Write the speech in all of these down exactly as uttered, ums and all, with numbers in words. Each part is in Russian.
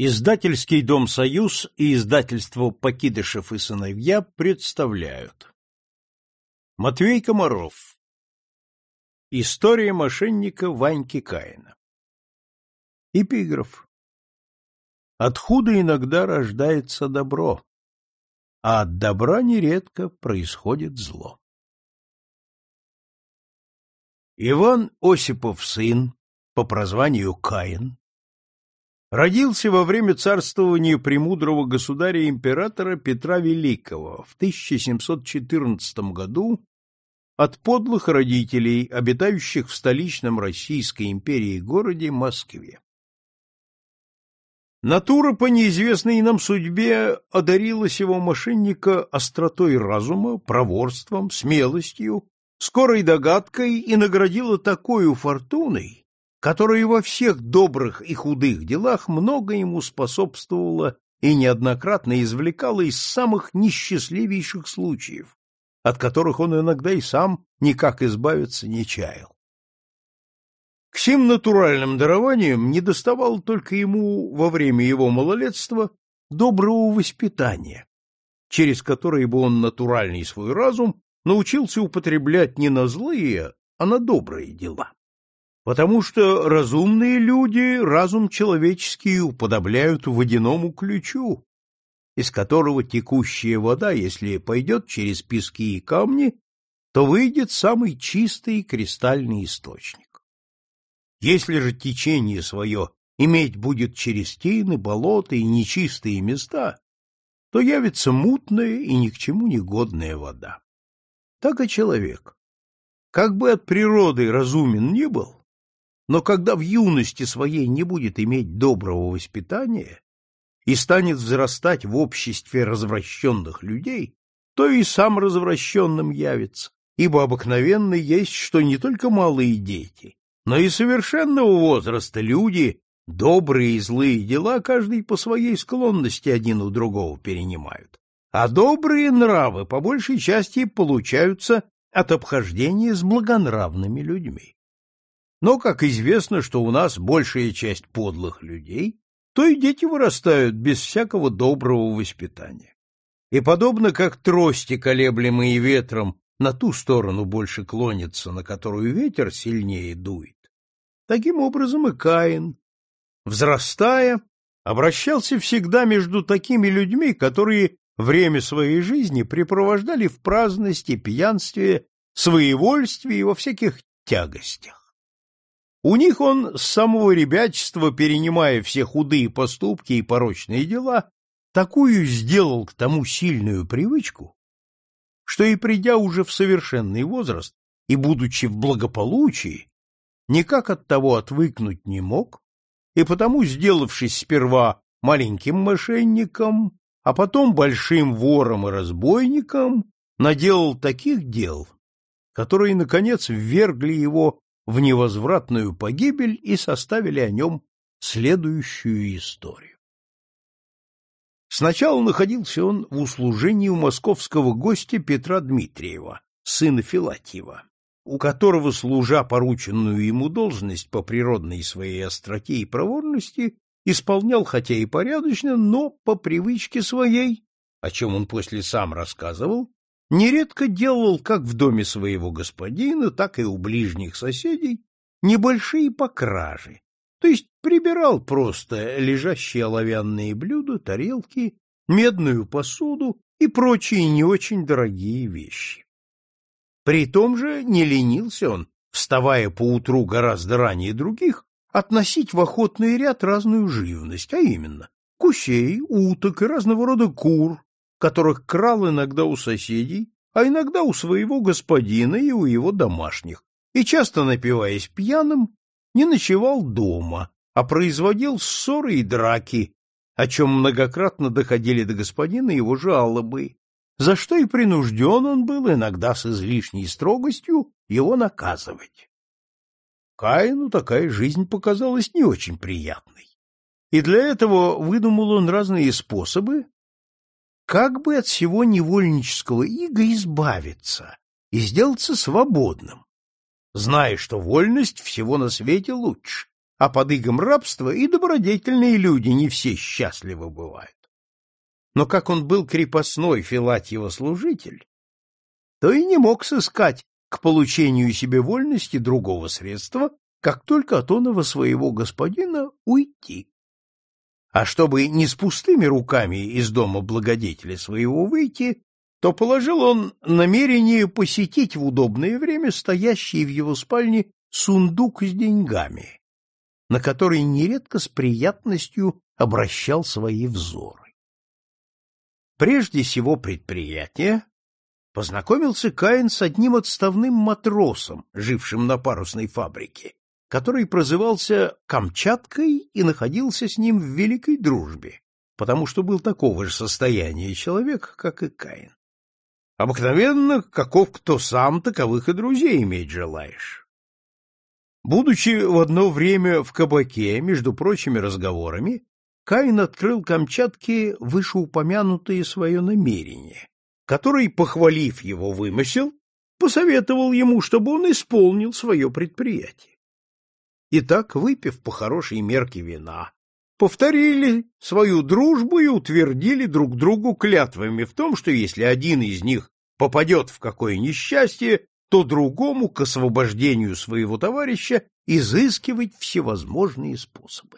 Издательский дом «Союз» и издательство «Покидышев и сыновья» представляют. Матвей Комаров. История мошенника Ваньки Каина. Эпиграф. От худа иногда рождается добро, а от добра нередко происходит зло. Иван Осипов сын, по прозванию Каин, родился во время царствования премудрого государя-императора Петра Великого в тысяча семьсот четырнадцатом году от подлых родителей, обитающих в столичном Российской империи городе Москве. Натура по неизвестной нам судьбе одарила сего мошенника остротой разума, проворством, смелостью, скорой догадкой и наградила такою фортуной, которая во всех добрых и худых делах много ему способствовала и неоднократно извлекала из самых несчастливейших случаев, от которых он иногда и сам никак избавиться не чаял. К сим натуральным дарованиям недоставало только ему во время его малолетства доброго воспитания, через которое бы он натуральный свой разум научился употреблять не на злые, а на добрые дела. Потому что разумные люди разум человеческий уподобляют водяному ключу, из которого текущая вода, если пойдет через пески и камни, то выйдет самый чистый кристальный источник. Если же течение свое иметь будет через тины, болота и нечистые места, то явится мутная и ни к чему не годная вода. Так и человек, как бы от природы разумен ни был, но когда в юности своей не будет иметь доброго воспитания и станет взрастать в обществе развращенных людей, то и сам развращенным явится, ибо обыкновенно есть, что не только малые дети, но и совершенного возраста люди добрые и злые дела каждый по своей склонности один у другого перенимают, а добрые нравы по большей части получаются от обхождения с благонравными людьми. Но, как известно, что у нас большая часть подлых людей, то и дети вырастают без всякого доброго воспитания. И подобно как трости, колеблемые ветром, на ту сторону больше клонятся, на которую ветер сильнее дует, таким образом и Каин, взрастая, обращался всегда между такими людьми, которые время своей жизни препровождали в праздности, пьянстве, своевольстве и во всяких тягостях. У них он с самого ребячества, перенимая все худые поступки и порочные дела, такую сделал к тому сильную привычку, что и придя уже в совершенный возраст и будучи в благополучии, никак от того отвыкнуть не мог, и потому, сделавшись сперва маленьким мошенником, а потом большим вором и разбойником, наделал таких дел, которые, наконец, ввергли его в невозвратную погибель и составили о нем следующую историю. Сначала находился он в услужении у московского гостя Петра Дмитриева, сына Филатьева, у которого, служа порученную ему должность по природной своей остроте и проворности, исполнял хотя и порядочно, но по привычке своей, о чем он после сам рассказывал, нередко делал как в доме своего господина, так и у ближних соседей небольшие покражи, то есть прибирал просто лежащие оловянные блюда, тарелки, медную посуду и прочие не очень дорогие вещи. При том же не ленился он, вставая поутру гораздо ранее других, относить в охотный ряд разную живность, а именно гусей, уток и разного рода кур, которых крал иногда у соседей, а иногда у своего господина и у его домашних, и, часто напиваясь пьяным, не ночевал дома, а производил ссоры и драки, о чем многократно доходили до господина его жалобы, за что и принужден он был иногда с излишней строгостью его наказывать. Каину такая жизнь показалась не очень приятной, и для этого выдумал он разные способы, как бы от всего невольнического ига избавиться и сделаться свободным, зная, что вольность всего на свете лучше, а под игом рабства и добродетельные люди не все счастливы бывают. Но как он был крепостной Филатьева служитель, то и не мог сыскать к получению себе вольности другого средства, как только от оного своего господина уйти. А чтобы не с пустыми руками из дома благодетеля своего выйти, то положил он намерение посетить в удобное время стоящий в его спальне сундук с деньгами, на который нередко с приятностью обращал свои взоры. Прежде сего предприятия познакомился Каин с одним отставным матросом, жившим на парусной фабрике, который прозывался Камчаткой и находился с ним в великой дружбе, потому что был такого же состояния человек, как и Каин. Обыкновенно, каков кто сам, таковых и друзей иметь желаешь. Будучи в одно время в кабаке, между прочими разговорами, Каин открыл Камчатке вышеупомянутое свое намерение, который, похвалив его вымысел, посоветовал ему, чтобы он исполнил свое предприятие. Итак, выпив по хорошей мерке вина, повторили свою дружбу и утвердили друг другу клятвами в том, что если один из них попадет в какое несчастье, то другому к освобождению своего товарища изыскивать всевозможные способы.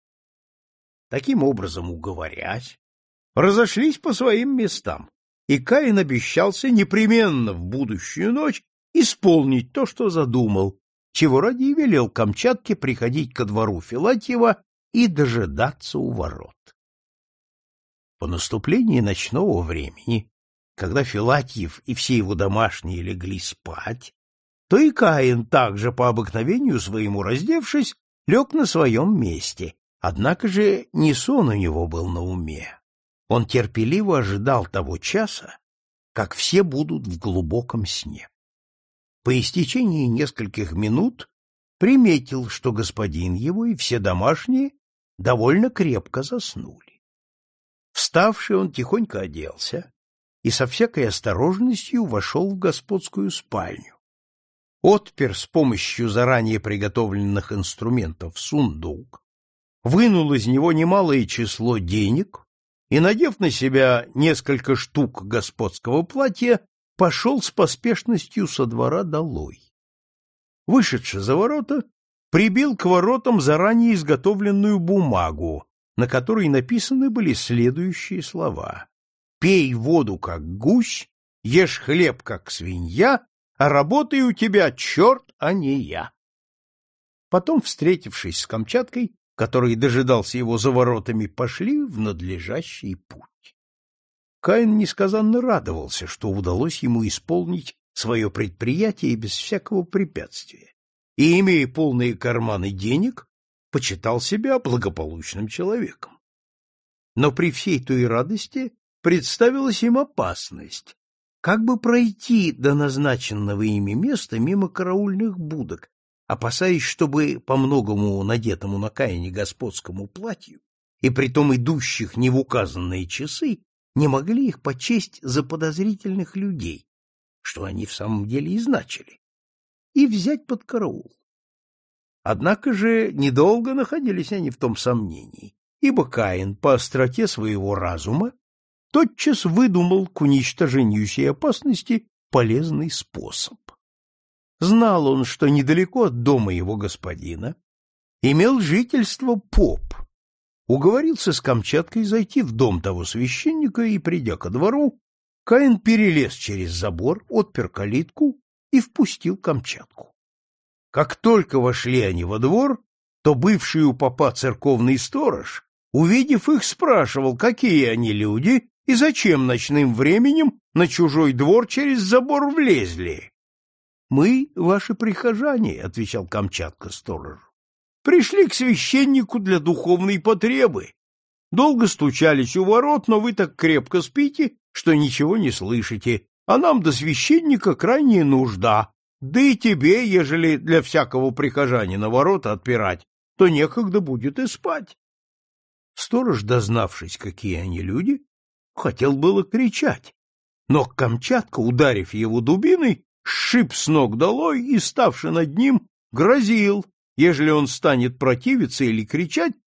Таким образом, уговорясь, разошлись по своим местам, и Каин обещался непременно в будущую ночь исполнить то, что задумал, чего ради и велел Камчатке приходить ко двору Филатьева и дожидаться у ворот. По наступлении ночного времени, когда Филатьев и все его домашние легли спать, то и Каин также по обыкновению своему раздевшись, лег на своем месте, однако же не сон у него был на уме. Он терпеливо ожидал того часа, как все будут в глубоком сне. По истечении нескольких минут приметил, что господин его и все домашние довольно крепко заснули. Вставший, он тихонько оделся и со всякой осторожностью вошел в господскую спальню, отпер с помощью заранее приготовленных инструментов сундук, вынул из него немалое число денег и, надев на себя несколько штук господского платья, пошел с поспешностью со двора долой. Вышедши за ворота, прибил к воротам заранее изготовленную бумагу, на которой написаны были следующие слова: «Пей воду, как гусь, ешь хлеб, как свинья, а работай у тебя черт, а не я». Потом, встретившись с Камчаткой, который дожидался его за воротами, пошли в надлежащий путь. Каин несказанно радовался, что удалось ему исполнить свое предприятие без всякого препятствия, и, имея полные карманы денег, почитал себя благополучным человеком. Но при всей той радости представилась им опасность, как бы пройти до назначенного ими места мимо караульных будок, опасаясь, чтобы по многому надетому на Каине господскому платью и притом идущих не в указанные часы не могли их почесть за подозрительных людей, что они в самом деле и значили, и взять под караул. Однако же недолго находились они в том сомнении, ибо Каин по остроте своего разума тотчас выдумал к уничтожению сей опасности полезный способ. Знал он, что недалеко от дома его господина имел жительство поп, уговорился с Камчаткой зайти в дом того священника, и, придя ко двору, Каин перелез через забор, отпер калитку и впустил Камчатку. Как только вошли они во двор, то бывший у попа церковный сторож, увидев их, спрашивал, какие они люди и зачем ночным временем на чужой двор через забор влезли. — Мы, ваши прихожане, — отвечал Камчатка сторожу. — Пришли к священнику для духовной потребы. Долго стучались у ворот, но вы так крепко спите, что ничего не слышите, а нам до священника крайняя нужда. Да и тебе, ежели для всякого прихожанина ворота отпирать, то некогда будет и спать. Сторож, дознавшись, какие они люди, хотел было кричать, но Камчатка, ударив его дубиной, сшиб с ног долой и, ставши над ним, грозил, Ежели он станет противиться или кричать,